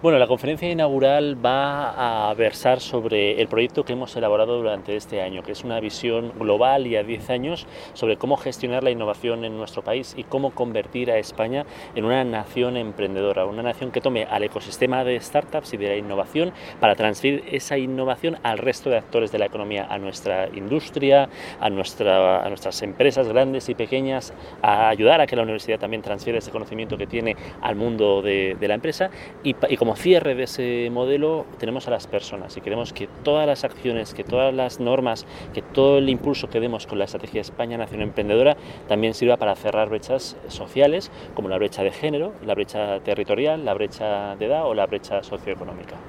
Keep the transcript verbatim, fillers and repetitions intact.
Bueno, la conferencia inaugural va a versar sobre el proyecto que hemos elaborado durante este año, que es una visión global y a diez años sobre cómo gestionar la innovación en nuestro país y cómo convertir a España en una nación emprendedora, una nación que tome al ecosistema de startups y de la innovación para transferir esa innovación al resto de actores de la economía, a nuestra industria, a, nuestra, a nuestras empresas grandes y pequeñas, a ayudar a que la universidad también transfiera ese conocimiento que tiene al mundo de, de la empresa y, y como cierre de ese modelo tenemos a las personas y queremos que todas las acciones, que todas las normas, que todo el impulso que demos con la estrategia España Nación Emprendedora también sirva para cerrar brechas sociales como la brecha de género, la brecha territorial, la brecha de edad o la brecha socioeconómica.